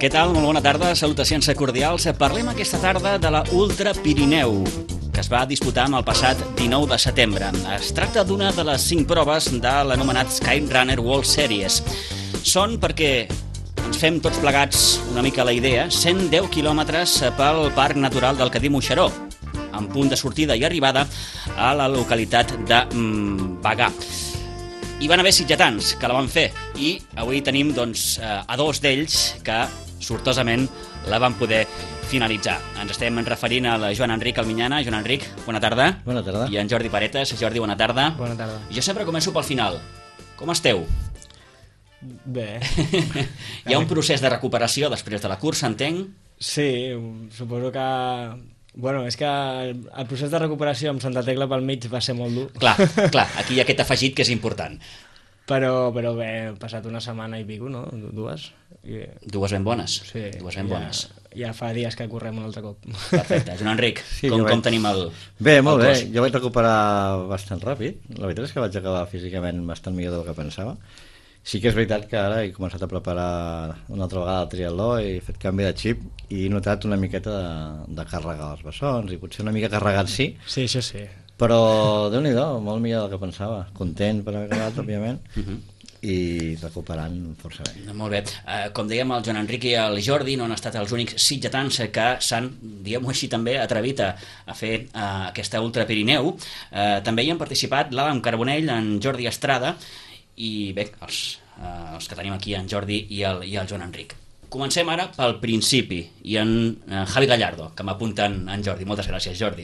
Què tal? Molt bona tarda, salutacions cordials. Parlem aquesta tarda de la Ultra Pirineu, que es va disputar el passat 19 de setembre. Es tracta d'una de les 5 proves de l'anomenat Skyrunner World Series. Són perquè ens fem tots plegats una mica la idea, 110 quilòmetres pel Parc Natural del Cadí-Moixeró, amb punt de sortida i arribada a la localitat de Bagà. Hi van haver sitgetans que la van fer i avui tenim a dos d'ells que sortosament la van poder finalitzar. Ens estem referint al Joan Enric Alminyana. Joan Enric, bona tarda. Bona tarda. I en Jordi Paretes. Jordi, bona tarda. Bona tarda. Jo sempre començo pel final. Com esteu? Bé. Hi ha un procés de recuperació després de la cursa, entenc? Sí, suposo que... Bueno, és que el procés de recuperació amb Santa Tecla pel mig va ser molt dur. Clar, aquí hi ha aquest afegit que és important. Però bé, he passat una setmana i pico, no? Dues. Dues ben bones. Sí. Dues ben bones. Ja fa dies que correm un altre cop. Perfecte. Joan Enric, Sí, com tenim el Bé, molt el bé. cos? Jo vaig recuperar bastant ràpid. La veritat és que vaig acabar físicament bastant millor del que pensava. Sí que és veritat que ara he començat a preparar una altra vegada el triatló, he fet canvi de xip i he notat una miqueta de càrrega als bessons i potser una mica carregat sí, Sí, això sí. però Déu-n'hi-do, molt millor del que pensava. Content per haver acabat, òbviament, i recuperant força bé. Molt bé. Com dèiem, el Joan Enric i el Jordi no han estat els únics sitgetans que s'han, diguem-ho així també, atrevit a fer aquesta Ultra Pirineu. També hi han participat l'Adam Carbonell, en Jordi Estrada i bé, els que tenim aquí, en Jordi i el Joan Enric. Comencem ara pel principi i en Javi Gallardo, que m'apunten en Jordi. Moltes gràcies, Jordi.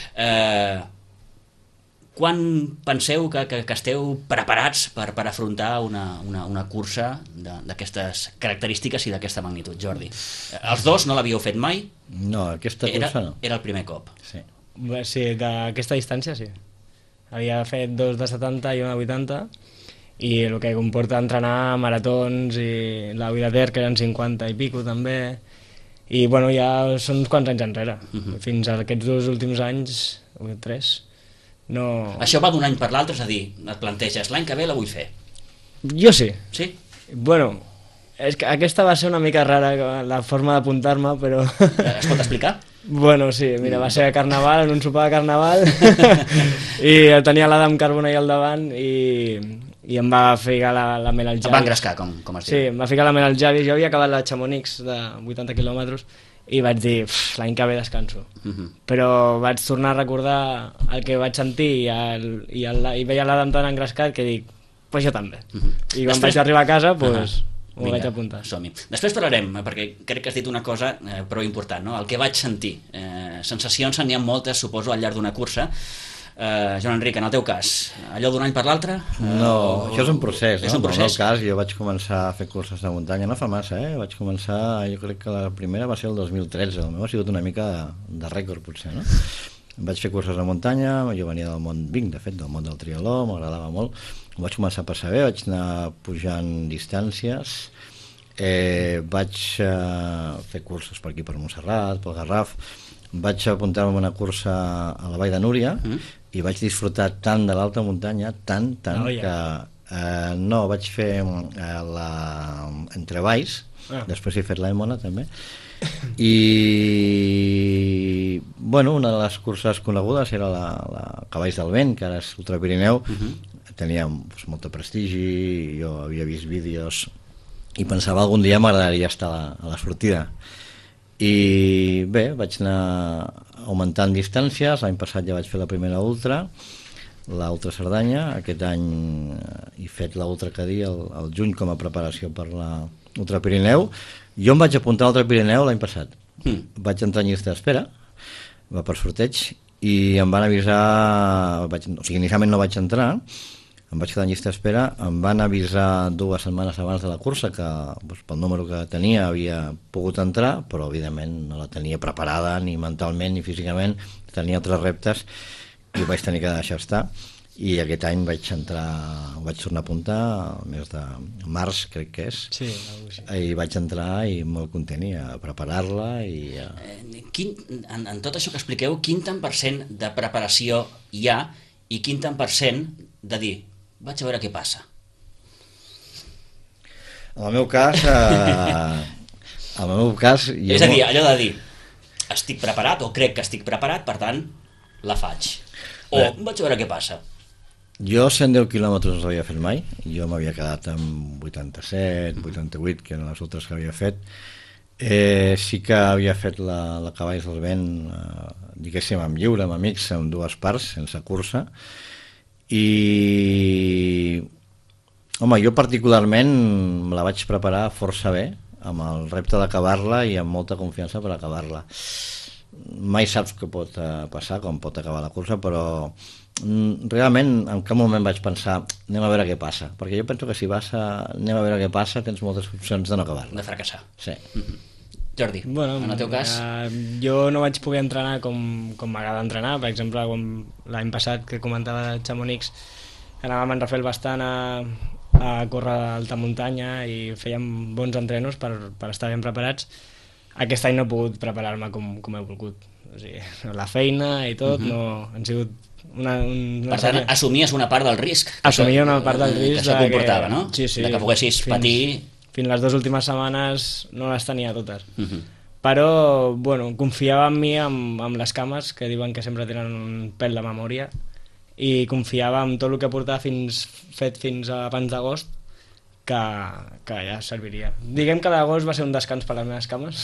Quan penseu que esteu preparats per afrontar una cursa d'aquestes característiques i d'aquesta magnitud, Jordi? Els dos no l'havíeu fet mai? No, aquesta cursa no. Era el primer cop. Sí. Bé, sí, d'aquesta distància sí. Havia fet 2 de 70 i una de 80 i el que comporta entrenar maratons i la Vida Ter, que eren 50 i pico també, i bueno, ja són uns quants anys enrere. Fins a aquests 2 últims anys, o 3, no... Això va d'un any per l'altre, és a dir, et planteges, l'any que ve la vull fer. Jo sí. Sí? Bueno, és que aquesta va ser una mica rara la forma d'apuntar-me, però... Es pot explicar? Bueno, sí, mira, va ser a Carnaval, en un sopar de Carnaval, i tenia l'Adam Carbonell al davant i em va ficar la mel al Et Javi. va engrescar, com es diu. Sí, em va ficar la mel al Javi. Jo havia acabat la Chamonix de 80 quilòmetres i vaig dir, l'any que ve descanso. Però vaig tornar a recordar el que vaig sentir i veia l'Adam tan engrescat que dic, pues jo també. I quan vaig arribar a casa, pues... M'ho vaig apuntar. Som-hi. Després parlarem, perquè crec que has dit una cosa prou important, no? El que vaig sentir. Sensacions n'hi ha moltes, suposo, al llarg d'una cursa. Joan Enric, en el teu cas, allò d'un any per l'altre? No, això és un procés, no? És un procés. En el meu cas, jo vaig començar a fer curses de muntanya, no fa massa, vaig començar, jo crec que la primera va ser el 2013, el meu ha sigut una mica de rècord, potser, no? Vaig fer curses de muntanya, jo venia del món, vinc, de fet, del món del triatló, m'agradava molt, ho vaig començar a passar bé, vaig anar pujant distàncies, vaig fer curses per aquí, per Montserrat, pel Garraf, vaig apuntar-me a una cursa a la Vall de Núria i vaig disfrutar tant de l'alta muntanya, tant, que no, vaig fer entre valls, després he fet l'Aemona també, i bueno, una de les curses conegudes era la Cavalls del Vent, que ara és Ultra Pirineu, tenia molt de prestigi, jo havia vist vídeos i pensava algun dia m'agradaria estar a la sortida. I bé, vaig anar augmentant distàncies, l'any passat ja vaig fer la primera ultra, la Ultra Cerdanya, aquest any he fet la Ultra Cadí al juny com a preparació per la Ultra Pirineu. Jo em vaig apuntar a l'Ultra Pirineu l'any passat, vaig entrar en llista d'espera, va per sorteig, i em van avisar, o sigui, inicialment no vaig entrar, em vaig quedar en llista d'espera, em van avisar 2 setmanes abans de la cursa que pel número que tenia havia pogut entrar, però evidentment no la tenia preparada ni mentalment ni físicament, tenia altres reptes i ho vaig tenir que deixar estar, i aquest any vaig tornar a apuntar al mes de març, crec que és, Sí, i vaig entrar i molt content i a preparar-la i en tot això que expliqueu, quin tant per cent de preparació hi ha i quin tant per cent de dir, vaig a veure què passa? En el meu cas, En el meu cas... És a dir, allò de dir, estic preparat o crec que estic preparat, per tant, la faig. O vaig a veure què passa. Jo 110 quilòmetres no els havia fet mai, jo m'havia quedat amb 87, 88, que eren les altres que havia fet. Sí que havia fet la Cavalls del Vent, diguéssim, amb lliure, amb amics, en 2 parts, sense cursa, i... Home, jo particularment me la vaig preparar força bé, amb el repte d'acabar-la i amb molta confiança per acabar-la. Mai saps què pot passar, com pot acabar la cursa, però realment en cap moment vaig pensar anem a veure què passa, perquè jo penso que si vas a anem a veure què passa tens moltes opcions de no acabar-la. De fracassar. Sí. Jordi, bueno, en el teu cas? Jo no vaig poder entrenar com m'agrada entrenar. Per exemple, l'any passat que comentava de Chamonix, anàvem amb Rafael bastant a córrer a alta muntanya i fèiem bons entrenos per estar ben preparats. Aquest any no he pogut preparar-me com he volgut. O sigui, la feina i tot no han sigut una per tant, assumies una part del risc. Assumia una part del risc que això comportava, no? Sí, sí. De que poguessis patir... Fins les 2 últimes setmanes no les tenia totes. Però, bueno, confiava en mi amb les cames, que diuen que sempre tenen un pèl de memòria, i confiava en tot el que portava fet fins abans d'agost, que ja serviria. Diguem que l'agost va ser un descans per les meves cames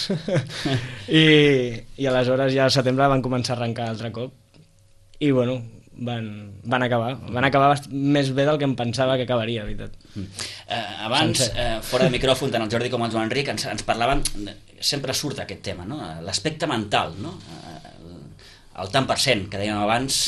i aleshores ja al setembre van començar a arrencar altre cop i bueno, van acabar més bé del que em pensava que acabaria, veritat. Abans, fora de micròfon, tant el Jordi com el Joan Enric ens parlaven, sempre surt aquest tema, no? L'aspecte mental, no? El tant per cent que dèiem abans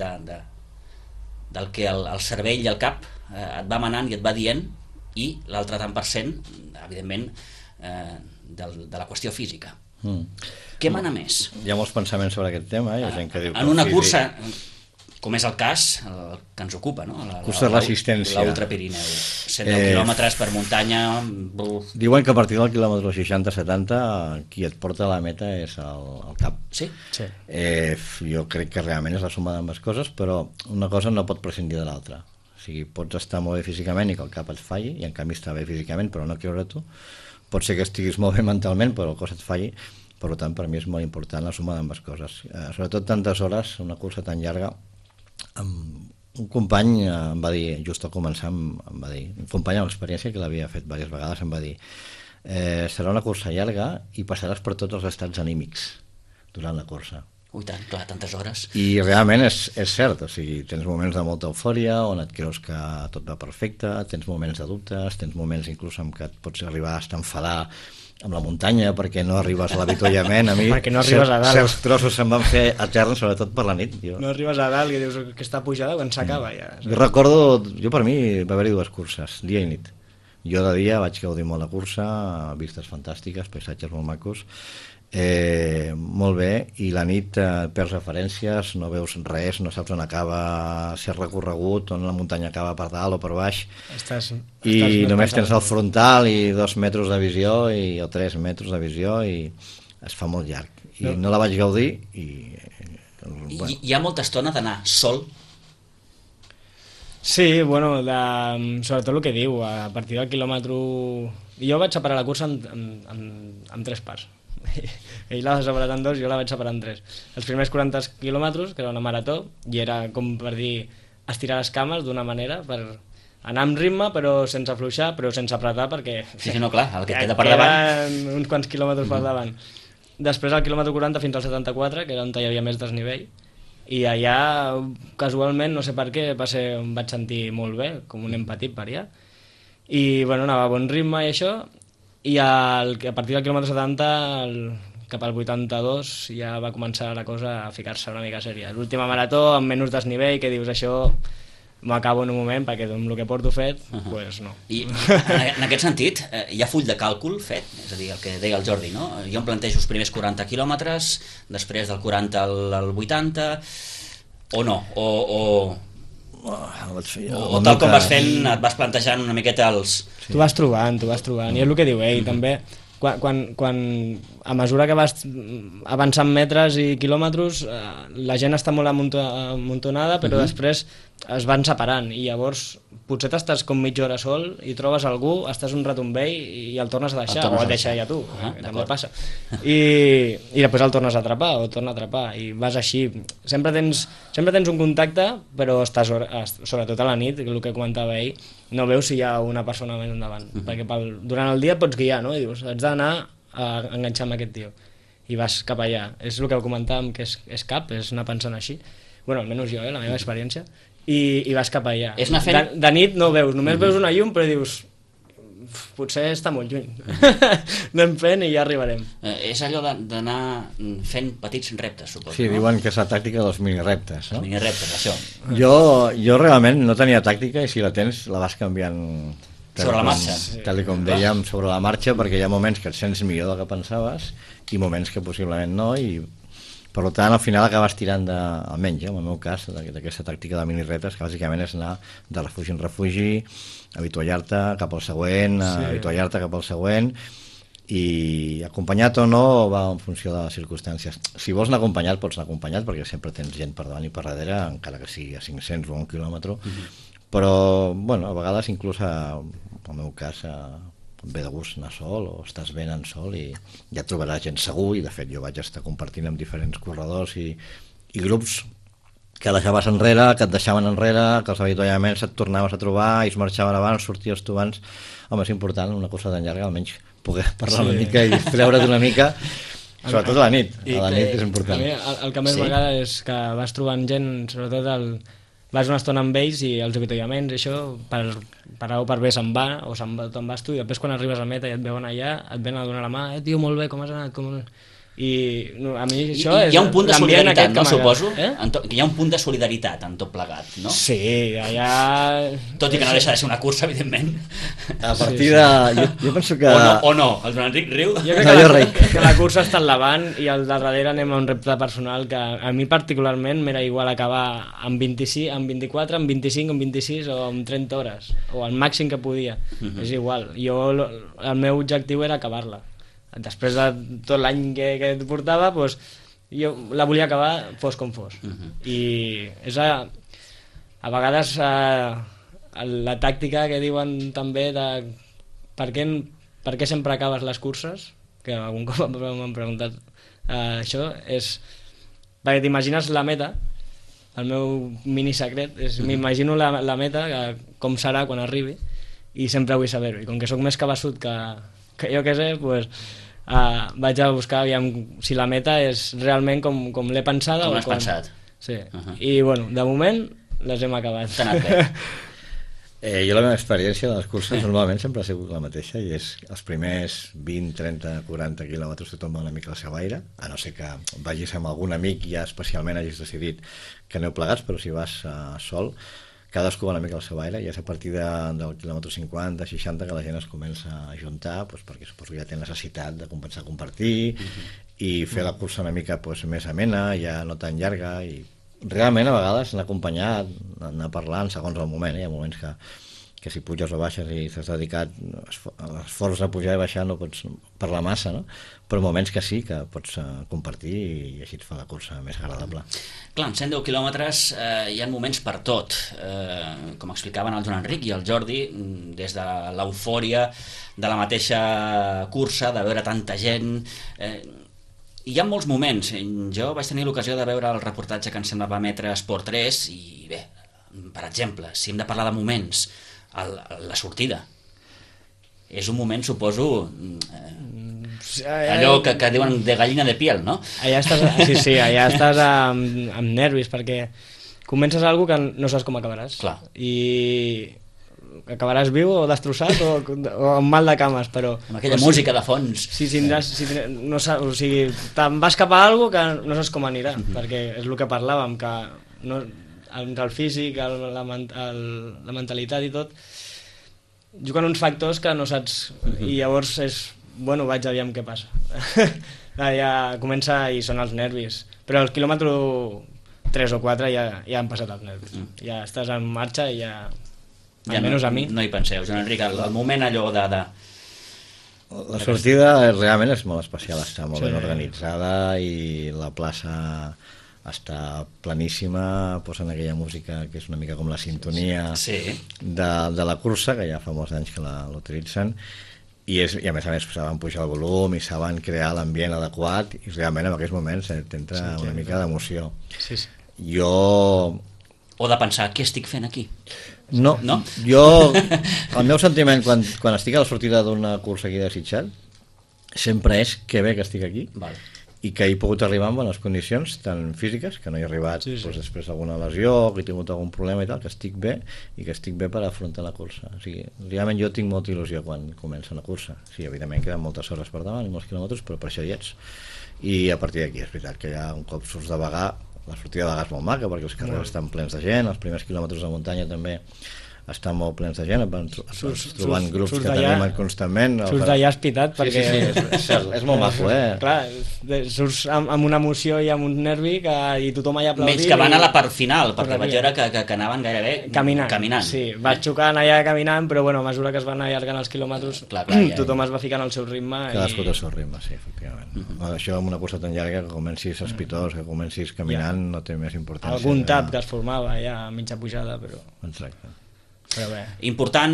del que el cervell i el cap et va manant i et va dient, i l'altre tant per cent, evidentment, de la qüestió física. Què mana més? Hi ha molts pensaments sobre aquest tema, hi ha gent que diu que en una cursa, com és el cas, el que ens ocupa, no? Cursa de resistència. L'Ultra Pirineu. 110 quilòmetres per muntanya... Diuen que a partir del quilòmetre 60-70 qui et porta a la meta és el cap. Sí? Sí. Jo crec que realment és la suma d'ambes coses, però una cosa no pot prescindir de l'altra. O sigui, pots estar molt bé físicament i que el cap et falli, i en canvi estar bé físicament però no creure tu. Pot ser que estiguis molt bé mentalment però el cos et falli. Per tant, per mi és molt important la suma d'ambes coses. Sobretot tantes hores, una cursa tan llarga. Un company em va dir, just al començar, em va dir, un company amb experiència que l'havia fet diverses vegades, em va dir serà una cursa llarga i passaràs per tots els estats anímics durant la cursa. Ui tant, clar, tantes hores. I realment és cert, o sigui, tens moments de molta eufòria on et creus que tot va perfecte, tens moments de dubtes, tens moments inclús en què et pots arribar a estar enfadar amb la muntanya perquè no arribes a l'avituallament. A mi perquè no arribes a dalt. Certs trossos se'm van fer eterns, sobretot per la nit. No arribes a dalt i dius que està pujada quan s'acaba ja. Jo recordo, per mi va haver-hi 2 curses, dia i nit. Jo de dia vaig gaudir molt la cursa, vistes fantàstiques, paisatges molt macos, molt bé, i la nit perds referències, no veus res, no saps on acaba ser recorregut, on la muntanya acaba per dalt o per baix, i només tens el frontal i 2 metres de visió o 3 metres de visió i es fa molt llarg, i no la vaig gaudir i... Bueno. Hi ha molta estona d'anar sol? Sí, bueno, sobretot el que diu, a partir del quilòmetre... Jo vaig separar la cursa en 3 parts. Ell l'ha separat en 2, jo la vaig separar en 3. Els primers 40 quilòmetres, que era una marató, i era com per dir estirar les cames d'una manera per anar amb ritme però sense afluixar, però sense apretar perquè... Sí, no, clar, el que queda per davant... Queden uns quants quilòmetres per davant. Després al quilòmetre 40 fins al 74, que era on hi havia més desnivell, i allà casualment, no sé per què, em vaig sentir molt bé, com un empatit per allà, i bueno, anava a bon ritme i això, i a partir del quilòmetre 70 cap al 82 ja va començar la cosa a ficar-se una mica sèria. L'última marató amb menys desnivell, que dius això m'ho acabo en un moment perquè amb el que porto fet, pues no. I en aquest sentit hi ha full de càlcul fet, és a dir, el que deia el Jordi, no? Jo em plantejo els primers 40 quilòmetres, després del 40 al 80, o no? O tal com vas fent et vas plantejant una miqueta els... Tu vas trobant, i és el que diu ell també, quan a mesura que vas avançant metres i quilòmetres la gent està molt amuntonada, però després es van separant i llavors potser t'estàs com mitja hora sol i trobes algú, estàs un rato amb ell i el tornes a deixar, o el deixa ja tu, també passa. I després el tornes a atrapar o torna a atrapar i vas així. Sempre tens un contacte, però estàs sobretot a la nit, el que comentava ell, no veus si hi ha una persona més endavant, perquè durant el dia pots guiar, no? I dius, haig d'anar a enganxar amb aquest tio i vas cap allà. És el que comentàvem, que és cap, és anar pensant així. Bueno, almenys jo, la meva experiència. I vas cap allà. De nit no veus, només veus una llum, però dius, potser està molt lluny. Anem fent i ja arribarem. És allò d'anar fent petits reptes, suposo. Sí, diuen que és la tàctica dels minireptes, no? Els minireptes, això. Jo realment no tenia tàctica i si la tens la vas canviant sobre la marxa. Tal com dèiem, sobre la marxa, perquè hi ha moments que et sents millor del que pensaves i moments que possiblement no, i per tant al final acabes tirant almenys en el meu cas d'aquesta tàctica de minireptes, que bàsicament és anar de refugi en refugi, avituallar-te cap al següent, avituallar-te cap al següent, i acompanyat o no va en funció de les circumstàncies. Si vols anar acompanyat, pots anar acompanyat, perquè sempre tens gent per davant i per darrere, encara que sigui a 500 o a 1 quilòmetre, però bueno, a vegades inclús en el meu cas ve de gust anar sol o estàs ben en sol i ja trobaràs gent segur, i de fet jo vaig estar compartint amb diferents corredors i grups que deixaves enrere, que et deixaven enrere, que els avituallaments et tornaves a trobar i es marxaven abans, sorties tu abans. Home, és important una cursa tan llarga almenys poder parlar una mica i distreure't una mica, sobretot a la nit. A la nit és important. A mi el que més m'agrada és que vas trobant gent, sobretot vas una estona amb ells i els avituallaments, això, per A o per B se'n va, o te'n vas tu, i després quan arribes a meta i et veuen allà, et venen a donar la mà, tio, molt bé, com has anat? I a mi això és... Hi ha un punt de solidaritat, no, suposo? Hi ha un punt de solidaritat en tot plegat, no? Sí, allà... Tot i que no deixa de ser una cursa, evidentment. A partir de... Jo penso que... O no, el Joan Enric riu. Jo crec que la cursa està al davant i al darrere anem a un repte personal que a mi particularment m'era igual acabar amb 25, amb 24, amb 25, amb 26 o amb 30 hores, o el màxim que podia. És igual. El meu objectiu era acabar-la. Després de tot l'any que portava, doncs, jo la volia acabar fos com fos. I és a vegades la tàctica que diuen també de per què sempre acabes les curses, que algun cop m'han preguntat això, és perquè t'imagines la meta. El meu mini secret és m'imagino la meta, com serà quan arribi, i sempre vull saber-ho, i com que sóc més cabeçut que jo que sé, doncs vaig a buscar aviam si la meta és realment com l'he pensada. Com l'has pensat. Sí. I bueno, de moment les hem acabat. T'ha anat bé. Jo la meva experiència de les curses normalment sempre ha sigut la mateixa, i és els primers 20, 30, 40 quilòmetres tothom va una mica al seu aire, a no ser que vagis amb algun amic i ja especialment hagis decidit que aneu plegats, però si vas sol cadascú va una mica al seu aire, i és a partir del quilòmetre 50, 60 que la gent es comença a juntar, perquè suposo que ja té necessitat de començar a compartir i fer la cursa una mica més amena, ja no tan llarga, i realment a vegades anar acompanyat, anar parlant segons el moment. Hi ha moments que si puges o baixes i t'has dedicat l'esforç a pujar i baixar no pots parlar massa, no? Però moments que sí, que pots compartir i així et fa la cursa més agradable. Clar, en 110 quilòmetres hi ha moments per tot, com explicaven el Joan Enric i el Jordi, des de l'eufòria de la mateixa cursa, de veure tanta gent. Hi ha molts moments. Jo vaig tenir l'ocasió de veure el reportatge que em sembla va emetre Esport 3 i bé, per exemple, si hem de parlar de moments, la sortida és un moment, suposo, allò que diuen de gallina de piel, no? Allà estàs amb nervis, perquè comences alguna que no saps com acabaràs. Clar. I acabaràs viu o destrossat o amb mal de cames, però... Amb aquella música de fons. No saps, o sigui, te'n vas cap a alguna que no saps com anirà, perquè és el que parlàvem, que entre el físic, la mentalitat i tot, juguen uns factors que no saps, i llavors és, bueno, vaig aviam què passa. Ja comença i són els nervis, però al quilòmetre 3 o 4 ja han passat els nervis, ja estàs en marxa i ja almenys a mi. No hi penseu, Joan Enric, el moment allò de... La sortida realment és molt especial, està molt ben organitzada i la plaça està planíssima, posen aquella música que és una mica com la sintonia de la cursa, que ja fa molts anys que l'utilitzen, i a més saben pujar el volum i saben crear l'ambient adequat, i realment en aquells moments t'entra una mica d'emoció. Jo... O de pensar, què estic fent aquí? No? Jo, el meu sentiment quan estic a la sortida d'una cursa aquí de Sitges sempre és que bé que estic aquí, i que he pogut arribar en bones condicions, tant físiques, que no he arribat després d'alguna lesió, que he tingut algun problema i tal, que estic bé, i que estic bé per afrontar la cursa. O sigui, realment jo tinc molta il·lusió quan comença una cursa. Sí, evidentment queden moltes hores per davant i molts quilòmetres, però per això hi ets. I a partir d'aquí és veritat que ja un cop surts de Bagà, la sortida de Bagà és molt maca, perquè els carrers estan plens de gent, els primers quilòmetres de muntanya també estan molt plens de gent, trobant grups que t'animen constantment. Surts d'allà espitat perquè... És molt maco, Clar, surts amb una emoció i amb un nervi i tothom allà aplaudint. Menys que van a la part final, perquè vaig veure que anaven gairebé caminant. Sí, vaig xocant allà caminant, però a mesura que es van allargant els quilòmetres, tothom es va ficant al seu ritme. Cadascú té el seu ritme, sí, efectivament. Això amb una cursa tan llarga, que comencis espitós, que comencis caminant, no té més importància. Algun tap que es formava ja a mitja pujada, però... Exacte. Important,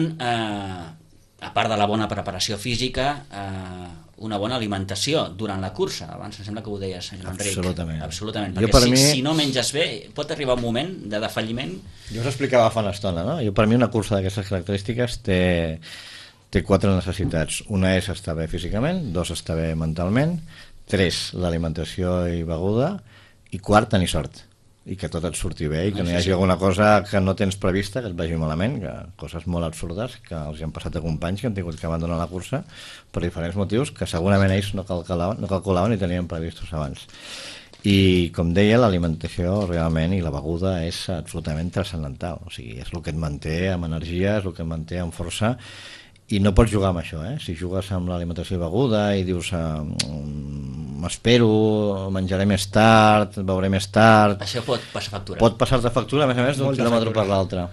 a part de la bona preparació física, una bona alimentació durant la cursa. Abans em sembla que ho deies, Enric. Absolutament. Perquè si no menges bé, pot arribar un moment de defalliment. Jo us explicava fa una estona, no? Per mi una cursa d'aquestes característiques té 4 necessitats. Una és estar bé físicament, 2 estar bé mentalment, 3 l'alimentació i beguda, i 4 tenir sort, i que tot et surti bé, i que no hi hagi alguna cosa que no tens prevista, que et vagi malament, que coses molt absurdes que els han passat a companys que han tingut que abandonar la cursa per diferents motius que segurament ells no calculaven i tenien previstos abans. I com deia, l'alimentació realment i la beguda és absolutament transcendental, o sigui, és el que et manté amb energia, és el que et manté amb força, i no pots jugar amb això, si jugues amb l'alimentació i beguda i dius m'espero, menjaré més tard, beuré més tard, això pot passar factura. Pot passar-te factura, a més d'un quilòmetre per l'altre.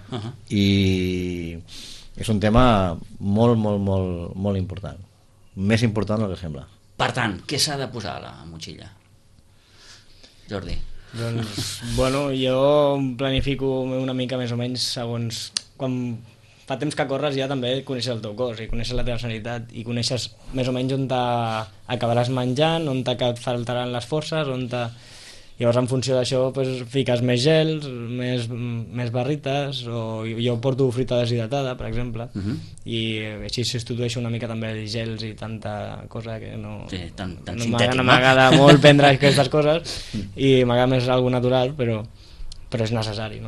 I és un tema molt, molt, molt, molt important, més important del que sembla. Per tant, què s'ha de posar a la motxilla? Jordi. Doncs, jo planifico una mica més o menys segons... Quan fa temps que corres ja també coneixes el teu cos i coneixes la teva sanitat i coneixes més o menys on acabaràs menjant, on et faltaran les forces, llavors en funció d'això fiques més gels, més barrites, o jo porto fruita deshidratada, per exemple, i així substitueixo una mica també els gels i tanta cosa que no m'agrada molt prendre aquestes coses i m'agrada més algo natural, però és necessari, no?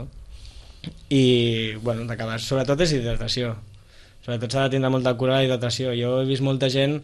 I d'acabar, sobretot és hidratació, sobretot s'ha de tindre molta cura de la hidratació. Jo he vist molta gent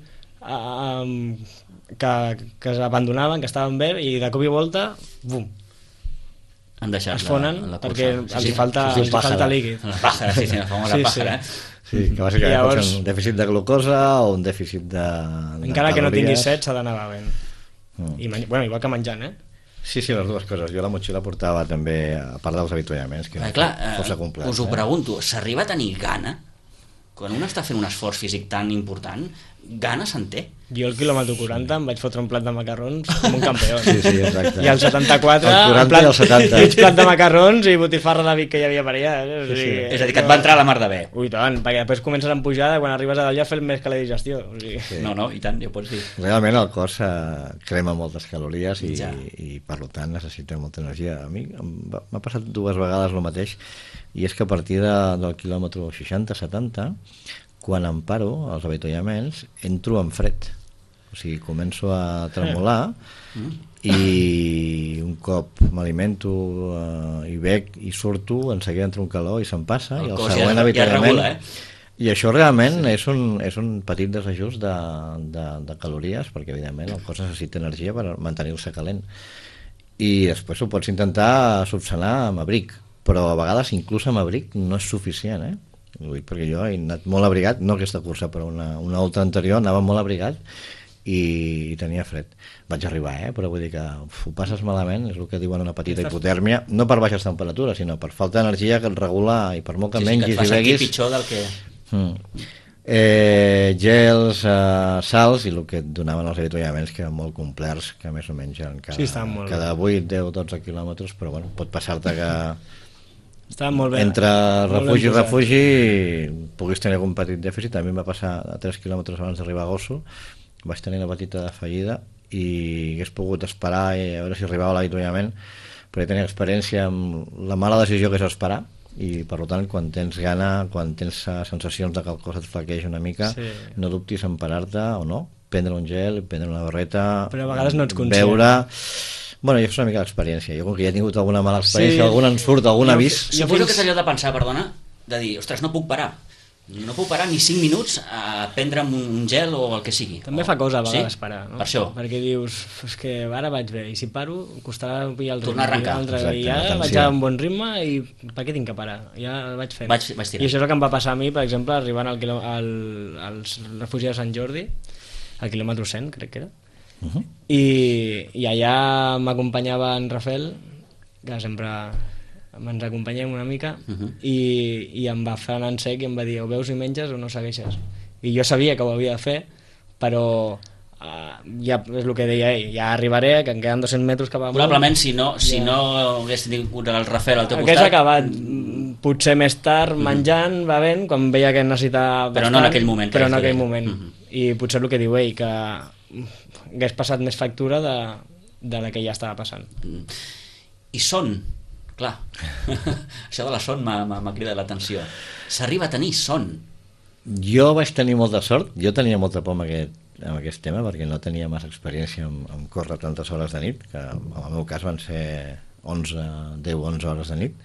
que s'abandonaven, que estaven bé i de cop i volta bum, es fonen perquè els falta líquid. La pàjara, la famosa pàjara. Sí, que bàsicament pot ser un dèficit de glucosa o un dèficit de encara que no tinguis set s'ha d'anar bevent, igual que menjant, Sí, les dues coses. Jo la motxilla portava també, a part dels avituallaments, que força complet. Us ho pregunto, s'arriba a tenir gana? Quan un està fent un esforç físic tan important, gana se'n té? Jo al quilòmetre 40 em vaig fotre un plat de macarrons com un campió. Sí, exacte. I al 74 mig plat de macarrons i botifarra de Vic que hi havia per allà. És a dir, que et va entrar la mar de bé. Ui, tant, perquè després comences a empujar, quan arribes a dalt ja fas més que la digestió. No, i tant, ja ho pots dir. Realment el cos crema moltes calories i per tant necessita molta energia. A mi m'ha passat 2 vegades el mateix, i és que a partir del quilòmetre 60-70, quan em paro als avituallaments, entro en fred. O sigui, començo a tremolar i un cop m'alimento i bec i surto, en seguida entra un calor i se'm passa, i el següent avituallament... I això realment és un petit desajust de calories, perquè evidentment el cos necessita energia per mantenir-se calent. I després ho pots intentar subsanar amb abric, però a vegades inclús amb abric no és suficient, perquè jo he anat molt abrigat, no aquesta cursa, però una altra anterior anava molt abrigat i tenia fred. Vaig arribar, però vull dir que ho passes malament, és el que diuen una petita hipotèrmia, no per baixes temperatures, sinó per falta d'energia que et regula, i per molt que mengis i beguis... Sí, que et fa sentir pitjor del que... Gels, salts, i el que et donaven els avituallaments, que eren molt complets, que més o menys eren cada 8, 10, 12 quilòmetres, però bueno, pot passar-te que estaven molt bé, entre molt refugi i ben refugi puguis tenir algun petit dèficit. A mi em va passar a 3 quilòmetres abans d'arribar a Gósol, vaig tenir una petita fallida i hagués pogut esperar i a veure si arribava l'avituallament, però tenia experiència amb la mala decisió que és esperar, i per tant quan tens gana, quan tens sensacions de que el cos et flaqueja una mica, no dubtis en parar-te o no, prendre un gel, prendre una barreta, però a vegades no ets conscient. beure. Bueno, jo és una mica l'experiència, jo com que ja he tingut alguna mala experiència, algun ensurt, algun avís. Suposo que és allò de pensar, perdona, de dir, ostres, no puc parar ni 5 minuts a prendre'm un gel o el que sigui. També fa cosa a vegades parar, no? Per això. Perquè dius, és que ara vaig bé, i si paro costarà pillar el ritme. Tornar a arrencar. I ja vaig a un bon ritme i per què tinc que parar? Ja el vaig fent. Vaig tirar. I això és el que em va passar a mi, per exemple, arribant al refugi de Sant Jordi, al quilòmetre 100, crec que era. I allà m'acompanyava en Rafael, que sempre ens acompanyem una mica, i em va frenar en sec i em va dir, o veus i menges o no segueixes. I jo sabia que ho havia de fer, però ja és el que deia ell, ja arribaré, que em queden 200 metres cap amunt. Probablement si no hagués tingut el Rafael al teu costat... Hagués acabat potser més tard menjant, bevent, quan veia que necessitava bastant, però no en aquell moment. Però en aquell moment. I potser el que diu ell, que hagués passat més factura de la que ja estava passant. I son, clar, això de la son m'ha cridat l'atenció. S'arriba a tenir son. Jo vaig tenir molta sort, jo tenia molta por amb aquest tema, perquè no tenia massa experiència en córrer tantes hores de nit, que en el meu cas van ser 10-11 hores de nit,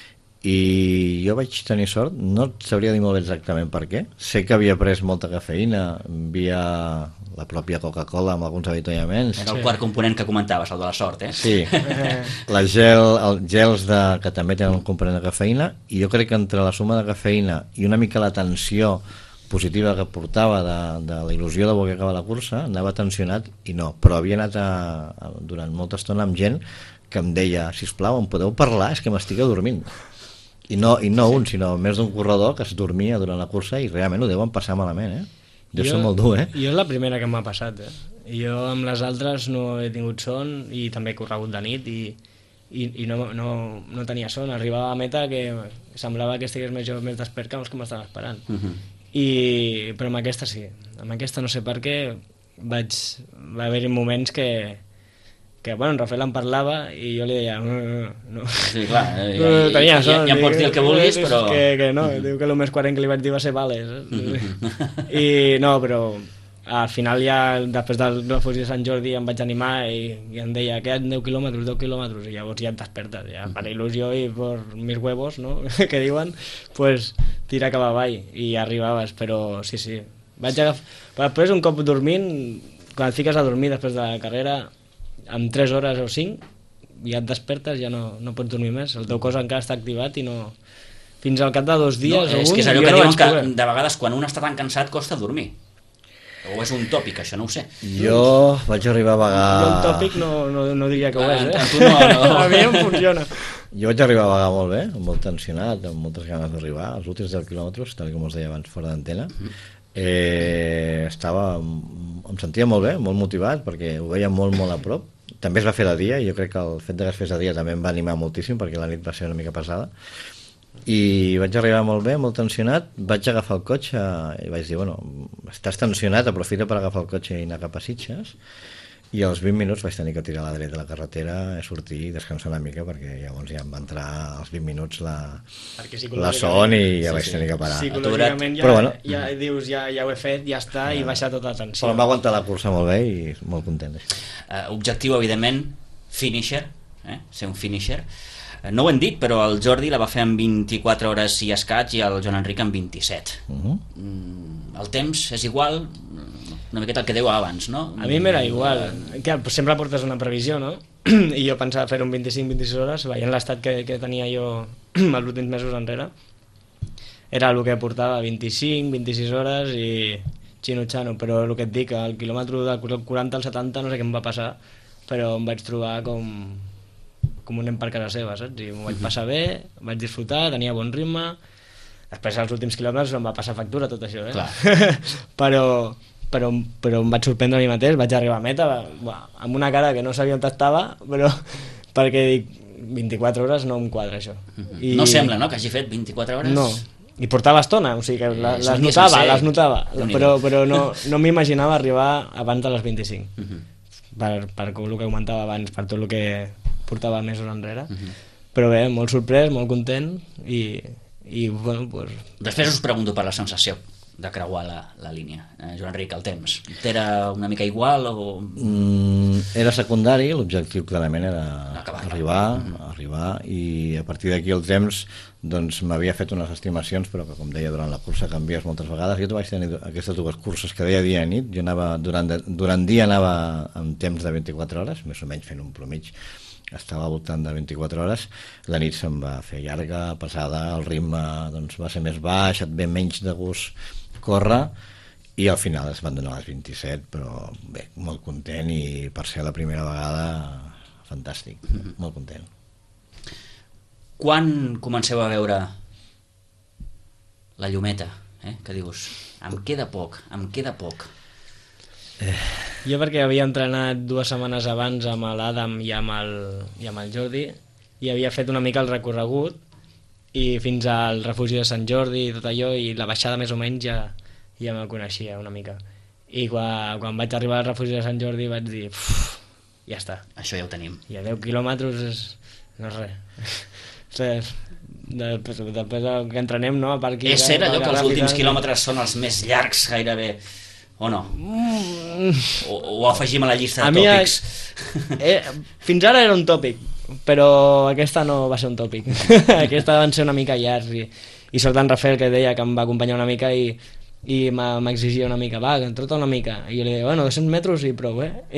i jo vaig tenir sort, no et sabria dir molt bé exactament per què. Sé que havia pres molta cafeïna via la pròpia Coca-Cola amb alguns avituallaments. Era el quart component que comentaves, el de la sort, eh? Sí, els gels que també tenen un component de cafeïna, i jo crec que entre la suma de cafeïna i una mica la tensió positiva que portava de la il·lusió de voler acabar la cursa, anava tensionat i no, però havia anat durant molta estona amb gent que em deia, sisplau, em podeu parlar? És que m'estic adormint. I no un, sinó més d'un corredor que es dormia durant la cursa i realment ho deuen passar malament, Deu ser molt dur, Jo és la primera que m'ha passat, Jo amb les altres no he tingut son i també he corregut de nit i no tenia son. Arribava a meta que semblava que estigués més despert que els que m'estaven esperant. Però amb aquesta sí. Amb aquesta no sé per què va haver-hi moments que bueno, en Rafael em parlava i jo li deia no. Sí, clar, ja em pots dir el que vulguis, però... Que no, diu que el més coherent que li vaig dir va ser vales. I no, però al final ja, després del refugi de Sant Jordi em vaig animar i em deia, queden 10 quilòmetres, i llavors ja et despertes, ja per il·lusió i per mis huevos, no? que diuen, pues tira cap avall i ja arribaves, però sí. Però després un cop dormint, quan et fiques a dormir després de la carrera, en 3 hores o 5 ja et despertes, ja no pots dormir més, el teu cos encara està activat i no... Fins al cap de 2 dies o un, és que és allò que diuen que de vegades quan un està tan cansat costa dormir, o és un tòpic, això no ho sé. Jo vaig arribar a vagar... Jo un tòpic no diria que ho és, A tu no. A mi em funciona. Jo vaig arribar a vagar molt bé, molt tensionat, amb moltes ganes d'arribar, els últims 10 quilòmetres, tal com us deia abans fora d'antena. Em sentia molt bé, molt motivat, perquè ho veia molt a prop. També es va fer de dia, i jo crec que el fet que es fes de dia també em va animar moltíssim, perquè la nit va ser una mica pesada, i vaig arribar molt bé, molt tensionat. Vaig agafar el cotxe i vaig dir, bueno, estàs tensionat, aprofita per agafar el cotxe i anar cap a Sitges, i als 20 minuts vaig tenir que tirar a la dreta de la carretera, sortir i descansar una mica, perquè llavors ja em va entrar als 20 minuts la son i ja vaig tenir que parar. Psicològicament ja dius, ja ho he fet, ja està, i baixa tota la tensió. Però em va aguantar la cursa molt bé i molt content. Objectiu, evidentment, finisher, ser un finisher. No ho hem dit, però el Jordi la va fer en 24 hores i escaig i el Joan Enric en 27. El temps és igual, una miqueta el que dèieu abans, no? A mi m'era igual, que sempre portes una previsió, no? I jo pensava fer un 25-26 hores, veient l'estat que tenia jo els últims mesos enrere, era el que portava 25-26 hores i xino-xano, però el que et dic, al quilòmetre del 40 al 70 no sé què em va passar, però em vaig trobar com un nen per casa seva, saps? I m'ho vaig passar bé, vaig disfrutar, tenia bon ritme, Després, als últims quilòmetres, em va passar factura tot això, Clar. però em vaig sorprendre a mi mateix, vaig arribar a meta amb una cara que no sabia on estava, però perquè dic, 24 hores no em quadra això. No sembla, no?, que hagi fet 24 hores? No, i portava estona, o sigui que les un dia notava, sencer. però no m'imaginava arribar abans de les 25, per el que comentava abans, per tot el que portava mesos enrere. Però bé, molt sorprès, molt content i bueno, pues... Després us pregunto per la sensació de creuar la línia. Joan Enric, el temps, era una mica igual o...? Era secundari, l'objectiu clarament era Acabar. arribar, i a partir d'aquí el temps doncs m'havia fet unes estimacions, però que com deia durant la cursa canvies moltes vegades. Jo vaig tenir aquestes dues curses que deia dia i nit. Jo anava durant dia anava amb temps de 24 hores, més o menys fent un promig, estava al voltant de 24 hores. La nit se'm va fer llarga, pesada, el ritme doncs, va ser més baix, et ve menys de gust córrer, i al final es van donar les 27, però bé, molt content, i per ser la primera vegada fantàstic, molt content. Quan comenceu a veure la llumeta, que dius, em queda poc? Jo perquè havia entrenat 2 setmanes abans amb l'Adam i amb el Jordi, i havia fet una mica el recorregut i fins al refugi de Sant Jordi i tot allò, i la baixada més o menys ja me'l coneixia una mica, i quan vaig arribar al refugi de Sant Jordi vaig dir, ja està, Això ja ho tenim. i a 10 quilòmetres no és res. Després del que entrenem, no? És cert allò que els últims quilòmetres són els més llargs gairebé, o no? O afegim a la llista de tòpics? Fins ara era un tòpic, però aquesta no va ser un tòpic. Aquesta van ser una mica llargs, i sort en Rafael, que deia que em va acompanyar una mica i m'exigia una mica, va, trota una mica, i jo li deia, bueno, 200 metres i prou,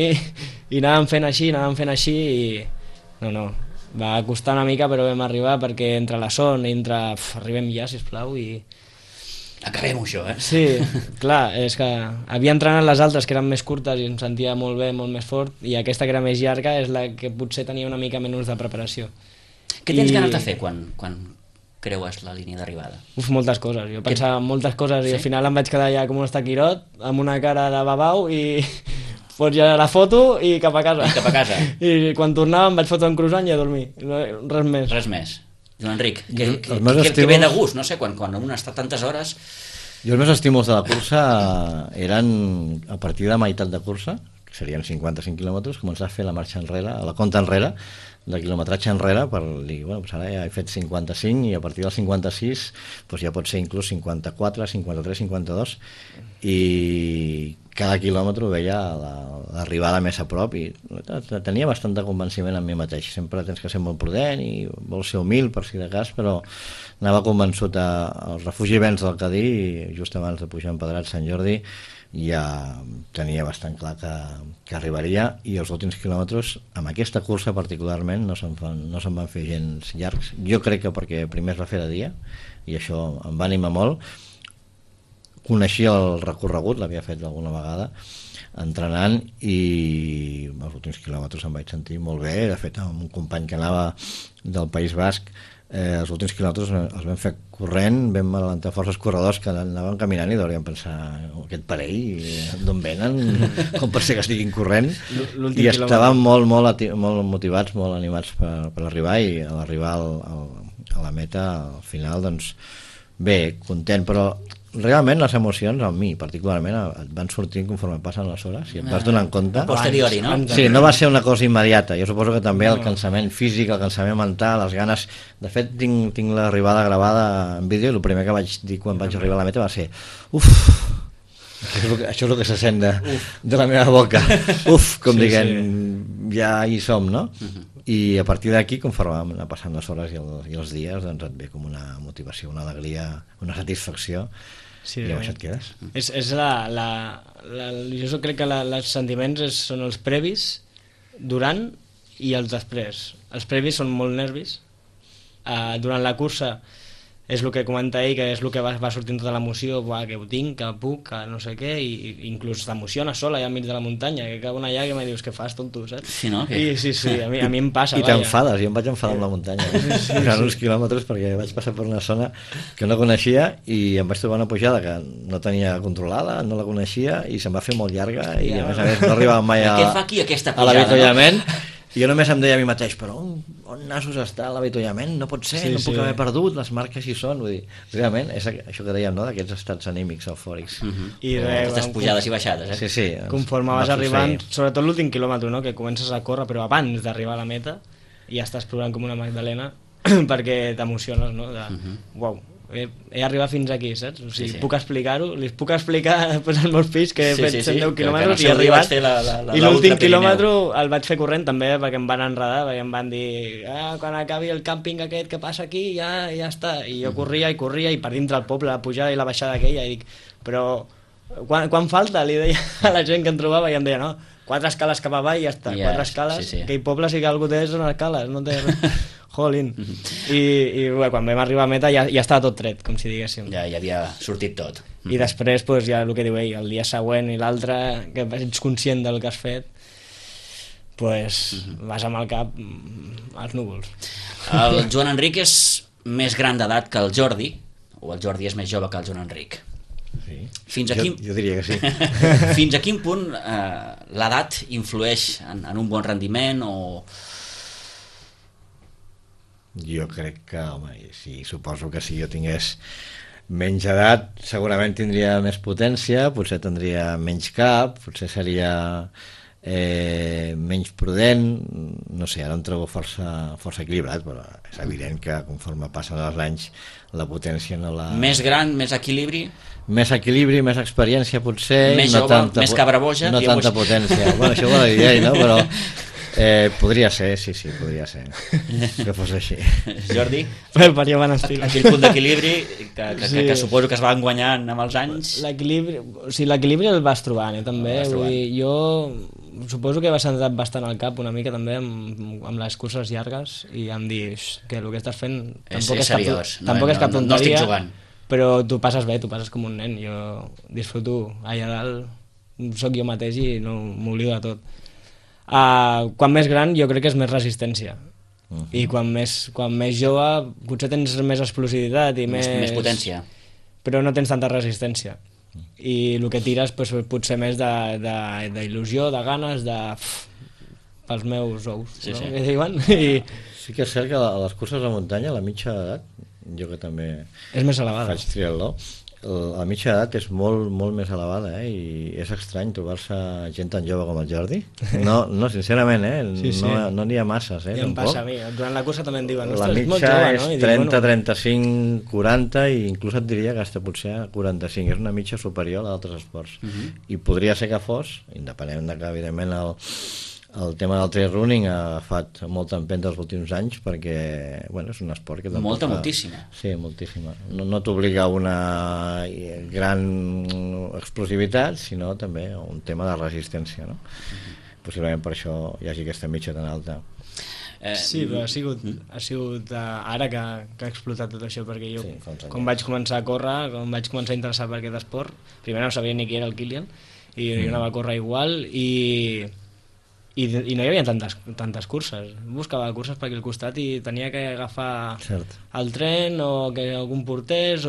i anàvem fent així, i no, va costar una mica, però vam arribar, perquè entre la son, arribem ja, sisplau, i... Acabem-ho això, Sí, clar, és que havia entrenat les altres que eren més curtes i em sentia molt bé, molt més fort, i aquesta que era més llarga és la que potser tenia una mica menys de preparació. Què tens ganes de fer quan creues la línia d'arribada? Moltes coses, jo pensava en moltes coses, i al final em vaig quedar ja com un estaquirot, amb una cara de babau, i fots ja la foto i cap a casa. I quan tornava em vaig fotre un croissant i a dormir, res més. Joan Enric, que ve de gust, no sé, quan un està tantes hores... Jo els meus estímuls de la cursa eren, a partir de la meitat de cursa, que serien 55 quilòmetres, començar a fer la marxa enrere, la compta enrere, de quilometratge enrere, per dir, bueno, doncs ara ja he fet 55, i a partir del 56 doncs ja pot ser inclús 54, 53, 52, i cada quilòmetre veia l'arribada més a prop, i tenia bastant de convenciment en mi mateix. Sempre tens que ser molt prudent i vols ser humil per si de cas, però anava convençut al refugi Vents del Cadí, i just abans de pujar Empedrat Sant Jordi ja tenia bastant clar que arribaria, i els últims quilòmetres amb aquesta cursa particularment no se'n van fer gens llargs. Jo crec que perquè primer es va fer de dia, i això em va animar molt. Coneixia el recorregut, l'havia fet alguna vegada entrenant, i els últims quilòmetres em vaig sentir molt bé. De fet, amb un company que anava del País Basc, els últims quilòmetres els vam fer corrent, vam adelantar forces corredors que anaven caminant, i hauríem pensar, aquest parell d'on venen, com per ser que estiguin corrent, i estaven molt motivats, molt animats per arribar, i a l'arribar a la meta al final, doncs bé, content, però realment les emocions, a mi particularment, et van sortint conforme passen les hores, i et vas donant compte. Posteriori, no? Sí, no va ser una cosa immediata. Jo suposo que també el cansament físic, el cansament mental, les ganes... De fet, tinc l'arribada gravada en vídeo, i el primer que vaig dir quan vaig arribar a la meta va ser això és el que se sent de la meva boca. Com diguem, ja hi som, no? I a partir d'aquí, conforme van anar passant les hores i els dies, doncs et ve com una motivació, una alegria, una satisfacció, i amb això et quedes. Jo crec que els sentiments són els previs, durant i els després. Els previs són molt nervis. Durant la cursa és el que comenta ell, que és el que va sortint tota l'emoció, que ho tinc, que puc, que no sé què, i inclús t'emociona sola allà enmig de la muntanya, que cau una llàgrima i dius, què fas, tonto, saps? Sí, no? I sí, a mi em passa, I t'enfades, jo em vaig enfadar amb la muntanya durant uns quilòmetres perquè vaig passar per una zona que no coneixia i em vaig trobar una pujada que no tenia controlada, no la coneixia i se'm va fer molt llarga i a més no arribava mai Què fa aquí aquesta a pujada? l'avituallament. I jo només em deia a mi mateix, però on nassos està l'avituallament? No pot ser, no puc haver perdut, les marques hi són. Vull dir, realment, és això que dèiem, no?, d'aquests estats anímics eufòrics. I aquestes pujades i baixades, Sí, sí. Conforme vas arribant, sobretot l'últim quilòmetre, no?, que comences a córrer, però abans d'arribar a la meta, ja estàs plorant com una magdalena perquè t'emociones, no?, de uau, he arribat fins aquí, saps? O sigui, puc explicar-ho, li puc explicar després als meus fills que he fet 110 quilòmetres i he arribat, i l'últim quilòmetre el vaig fer corrent també perquè em van enredar, perquè em van dir quan acabi el càmping aquest que passa aquí ja està, i jo corria i per dintre el poble, la pujada i la baixada aquella, i dic, però quan falta? Li deia a la gent que em trobava i em deia, no, 4 escales cap avall i ja està, 4 escales, aquell poble sí que algú té són escales, no té res. Jolín. I quan vam arribar a meta ja estava tot tret, com si diguéssim. Ja havia sortit tot. I després, ja el que diu ell, el dia següent i l'altre, que ets conscient del que has fet, vas amb el cap als núvols. El Joan Enric és més gran d'edat que el Jordi, o el Jordi és més jove que el Joan Enric? Sí. Jo diria que sí. Fins a quin punt l'edat influeix en un bon rendiment o... Jo crec que, home, sí, suposo que si jo tingués menys edat segurament tindria més potència, potser tindria menys cap, potser seria menys prudent, no sé, ara em trobo força equilibrat, però és evident que conforme passen els anys la potència no la... Més gran, més equilibri? Més equilibri, més experiència potser... Més jove, més cabraboja? No tanta potència, bueno, això ho va dir ell, no? Però... podria ser, sí, podria ser que fos així. Jordi? Faria bon estil. Aquell punt d'equilibri que suposo que es van guanyant amb els anys. L'equilibri el vas trobant, també. Vull dir, jo suposo que he centrat bastant al cap una mica també amb les curses llargues i em dir que el que estàs fent tampoc és cap tonteria, no estic jugant, però tu passes bé, tu passes com un nen. Jo disfruto allà dalt, soc jo mateix i no m'oblido de tot. Quan més gran jo crec que és més resistència i quan més jove potser tens més explosivitat i més potència, però no tens tanta resistència i el que tires potser més d'il·lusió, de ganes pels meus ous, no? Que diuen. Sí que és cert que a les curses de muntanya la mitja edat, jo que també és més elevada, faig triatló, la mitja edat és molt més elevada, i és estrany trobar-se gent tan jove com el Jordi. No, sincerament, no n'hi ha masses, i em passa a mi, durant la cursa també em diuen la mitja és 30, 35, 40 i inclús et diria que fins potser 45, és una mitja superior a d'altres esports. I podria ser que fos, independent de que evidentment el tema del trail running ha agafat molta empenta els últims anys perquè és un esport que moltíssima. Sí, moltíssima. No t'obliga a una gran explosivitat, sinó també un tema de resistència, no? Possiblement per això hi hagi aquesta mitja tan alta. Sí, però ha sigut ara que ha explotat tot això, perquè jo quan vaig començar a córrer, quan vaig començar a interessar per aquest esport, primer no sabia ni qui era el Kilian i jo anava a córrer igual i no hi havia tantes curses. Buscava curses per aquí al costat i tenia que agafar el tren o que algun portés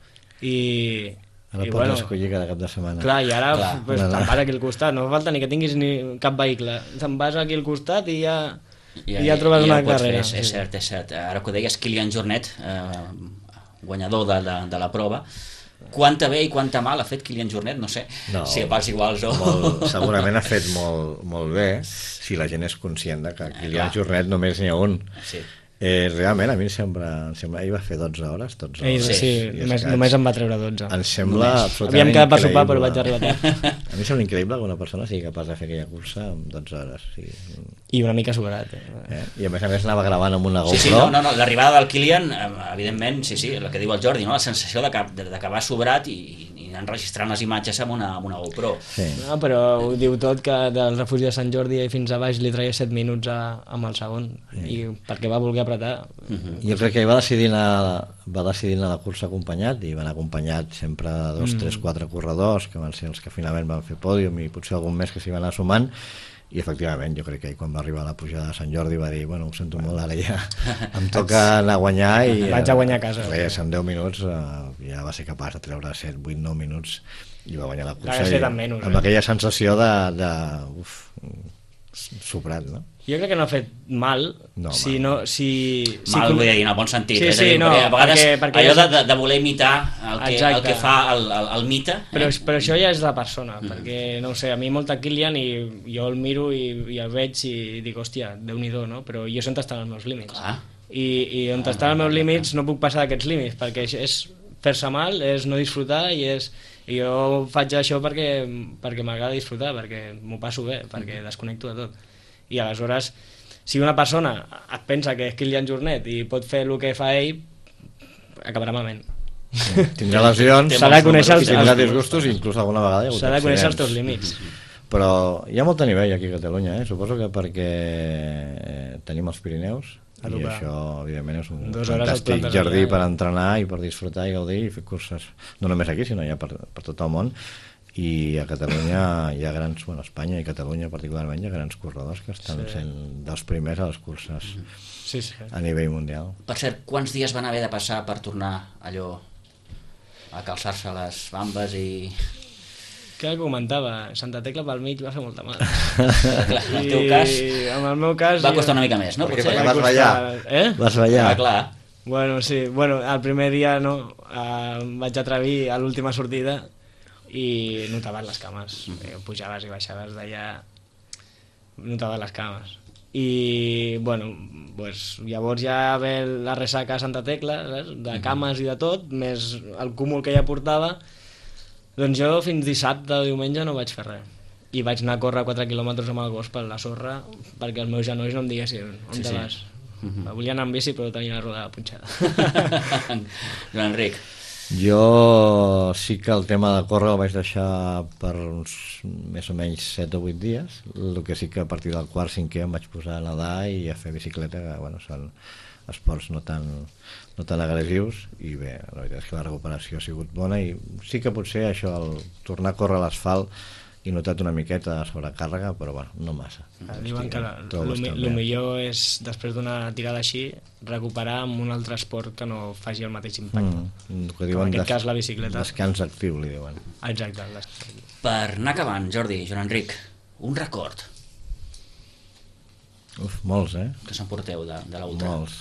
ara pots escollir cada cap de setmana. Clar, i ara te'n vas aquí al costat, no fa falta ni que tinguis cap vehicle, te'n vas aquí al costat i ja trobes una carrera. És cert. Ara que ho deies, Kilian Jornet, guanyador de la prova, quanta bé i quanta mal ha fet Kilian Jornet, no sé si a parts iguals o... Segurament ha fet molt bé si la gent és conscient que Kilian Jornet només n'hi ha un. Realment a mi em sembla ell va fer 12 hores només em va treure 12. Em sembla absolutament havíem quedat per sopar però vaig arribar tard. A mi sembla increïble que una persona sigui capaç de fer aquella cursa en 12 hores i una mica sobrat i a més anava gravant amb una GoPro. L'arribada del Kilian, evidentment, sí, el que diu el Jordi, la sensació d'acabar sobrat i enregistrant les imatges amb una GoPro. Sí. No, però ho diu tot, que del refugi de Sant Jordi fins a baix li traia 7 minuts amb el segon, i perquè va voler apretar. Jo crec que va decidir anar a la cursa acompanyat, i van acompanyat sempre 2, 3, 4 corredors, que van ser els que finalment van fer pòdium, i potser algun més que s'hi va anar sumant. I efectivament jo crec que quan va arribar a la pujada de Sant Jordi va dir, bueno, ho sento molt, ara ja em toca anar a guanyar, i vaig a guanyar a casa. Res, en 10 minuts ja va ser capaç de treure 7, 8, 9 minuts i va guanyar la cursa, amb aquella sensació de sobrat, no? Jo crec que no ha fet mal, mal vull dir, en el bon sentit, sí, és a dir, no, a vegades perquè allò de voler imitar el que fa el mite, però això ja és la persona, perquè no ho sé, a mi molta Kilian, i jo el miro i el veig i dic, hòstia, Déu-n'hi-do, no? Però jo sé on estan els meus límits, i on estan els meus límits no puc passar d'aquests límits, perquè és fer-se mal, és no disfrutar, i jo faig això perquè m'agrada disfrutar, perquè m'ho passo bé, perquè desconnecto de tot. I aleshores, si una persona et pensa que és Kilian Jornet i pot fer el que fa ell, acabarà malament. Tindrà lesions, tindrà disgustos, i inclús alguna vegada s'ha de conèixer els teus límits. Però hi ha molt nivell aquí a Catalunya, suposo que perquè tenim els Pirineus, i això evidentment és un fantàstic jardí per entrenar i per disfrutar i gaudir i fer curses, no només aquí sinó ja per tot el món. I a Catalunya hi ha grans, bueno, a Espanya i Catalunya particularment hi ha grans corredors que estan sent dels primers a les curses a nivell mundial. Per cert, quants dies van haver de passar per tornar allò a calçar-se les bambes i... Que comentava, Santa Tecla pel mig va fer molta mal. Clar, en el teu cas... En el meu cas... Va costar una mica més, no? Perquè vas ballar. Vas ballar. Clar. Bueno, sí. Bueno, el primer dia no, vaig atrevir a l'última sortida i notaves les cames, pujaves i baixaves d'allà, notaves les cames, i bueno, pues, llavors ja ve la ressaca a Santa Tecla, de cames i de tot, més el cúmul que ja portava. Doncs jo fins dissabte o diumenge no vaig fer res, i vaig anar a córrer 4 quilòmetres amb el gos per la sorra perquè els meus genolls no em diguessin on te vas. Volia anar amb bici però tenia la roda punxada. Joan Enric. Jo sí que el tema de córrer el vaig deixar per uns més o menys 7 o 8 dies, el que sí que a partir del quart, cinquè em vaig posar a nedar i a fer bicicleta, que bueno, són esports no tan agressius, i bé, la veritat és que la recuperació ha sigut bona, i sí que potser això, el tornar a córrer a l'asfalt, he notat una miqueta de sobrecàrrega, però bueno, no massa. Diuen que el millor és, després d'una tirada així, recuperar amb un altre esport que no faci el mateix impacte. Que diuen en aquest cas la bicicleta. Descans actiu, li diuen. Exacte. Per anar acabant, Jordi, Joan Enric, un record. Molts, que s'emporteu de l'Ultra. Molts.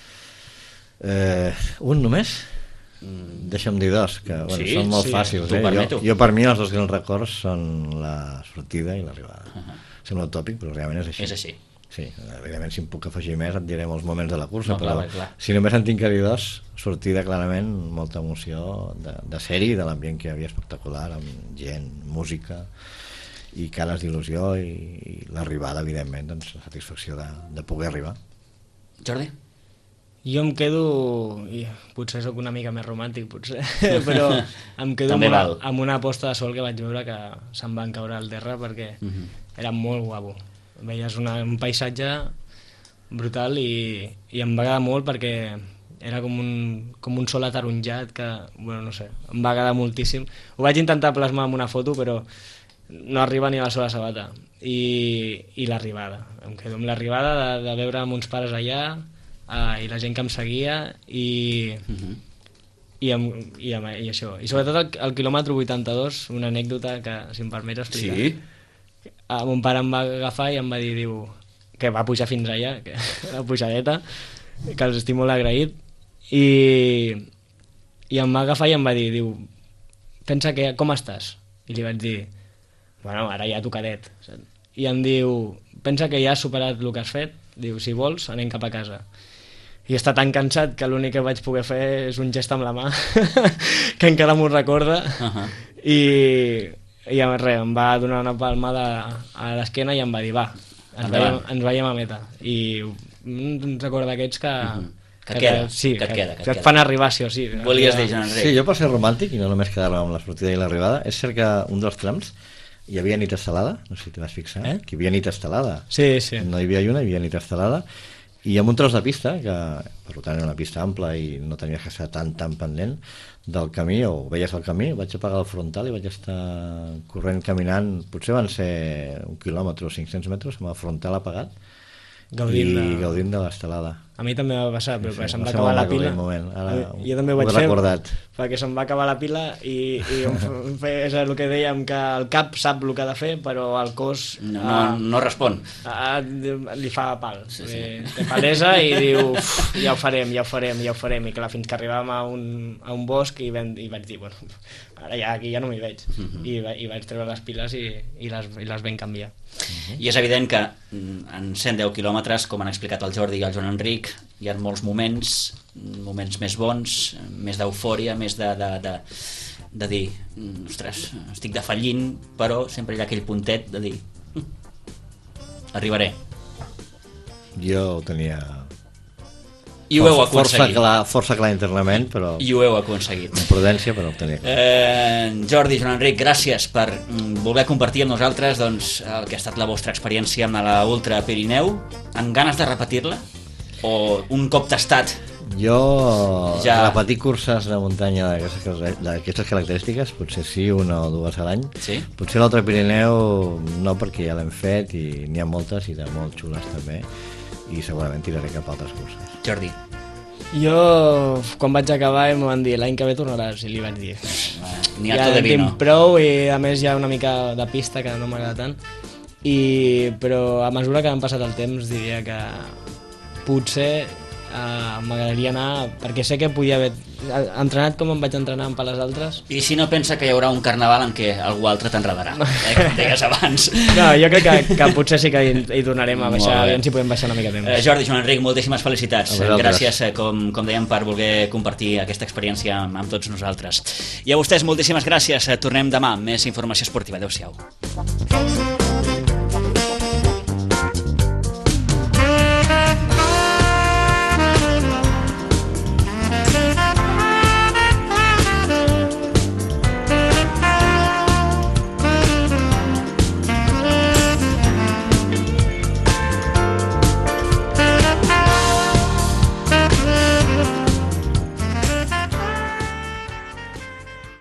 Un només? Deixa'm dir dos, que bueno, són molt fàcils. Jo per mi els dos grans records són la sortida i l'arribada. Sembla utòpic, però realment és així. És així. Sí, evidentment si em puc afegir més et diré molts moments de la cursa, però si només en tinc que dir dos, sortida clarament, molta emoció de ser-hi, de l'ambient que hi havia espectacular, amb gent, música i cares d'il·lusió, i l'arribada, evidentment, doncs la satisfacció de poder arribar. Jordi? Jo em quedo, i potser sóc una mica més romàntic, potser, però em quedo amb una posta de sol que vaig veure que se'm van caure al terra perquè era molt guapo. Veies un paisatge brutal i em va agradar molt perquè era com un sol ataronjat que, bueno, no sé, em va agradar moltíssim. Ho vaig intentar plasmar en una foto, però no arriba ni a la sola sabata. I l'arribada, em quedo amb l'arribada de veure mons pares allà, i la gent que em seguia i això, i sobretot el quilòmetre 82, una anècdota que si em permets explicar. Sí? Mon pare em va agafar i em va dir, que va pujar fins allà, que la pujadeta, que els estic molt agraït, i em va agafar i em va dir, pensa que com estàs? I li vaig dir, bueno, ara ja tocadet, i em diu, pensa que ja has superat el que has fet, diu, si vols anem cap a casa. I està tan cansat que l'únic que vaig poder fer és un gest amb la mà que encara m'ho recorda, i res, em va donar una palmada a l'esquena i em va dir, va, ens veiem a meta. I un record d'aquests que Que queda, sí, que et queda. Que et fan arribar, sí o sí. Volies dir, Joan Enric? Sí, jo per ser romàntic i no només quedar-me amb la sortida i l'arribada, és cert que un dels trams hi havia nit estelada, no sé si t'hi vas fixar, que hi havia nit estelada. Sí, sí. No hi havia lluna, hi havia nit estelada, i amb un tros de pista, que per tant era una pista ampla i no tenies que estar tan pendent del camí, o veies el camí, vaig apagar el frontal i vaig estar corrent, caminant, potser van ser 1 quilòmetre o 500 metres amb el frontal apagat, gaudint de l'estelada. A mi també va passar, però Sí, se'm va va ser acabar la molt maco pila. aquell moment. Ara Jo també ho ho vaig he fer, recordat. perquè se'm va acabar la pila i és el que dèiem, que el cap sap el que ha de fer, però el cos No respon. li fa pal. Té palesa i diu, ja ho farem, i clar, fins que arribàvem a un bosc i vaig dir, bueno, ara ja aquí ja no m'hi veig. I vaig treure les piles i les vam canviar. I és evident que en 110 quilòmetres, com han explicat el Jordi i el Joan Enric, hi ha molts moments més bons, més d'eufòria, més de dir, ostres, estic defallint, però sempre hi ha aquell puntet de dir, arribaré. Jo ho tenia I ho heu aconseguit. Força clar internament, però I ho heu aconseguit. amb prudència, però ho tenia clar. Jordi, Joan Enric, gràcies per voler compartir amb nosaltres doncs, el que ha estat la vostra experiència amb la Ultra Pirineu. Amb ganes de repetir-la? O un cop tastat? Jo Ja. repetir curses de muntanya d'aquestes característiques, potser sí, 1 o 2 a l'any. Sí? Potser l'altre Pirineu no, perquè ja l'hem fet i n'hi ha moltes i de molt xules també, i segurament tiraré cap a altres curses. Jordi? Jo, quan vaig acabar, em van dir, l'any que ve tornaràs, i li vaig dir, Ni harto de vino. tinc prou, i a més hi ha una mica de pista que no m'agrada tant, però a mesura que han passat el temps diria que potser m'agradaria anar, perquè sé que podia haver entrenat com em vaig entrenar per les altres. I si no pensa que hi haurà un carnaval en què algú altre t'enredarà, com deies abans. No, jo crec que potser sí que hi tornarem a baixar, Molt bé. aviam si podem baixar una mica de temps. Jordi, Joan Enric, moltíssimes felicitats. A vosaltres. Gràcies, com dèiem, per voler compartir aquesta experiència amb tots nosaltres. I a vostès, moltíssimes gràcies. Tornem demà amb més informació esportiva. Adéu-siau.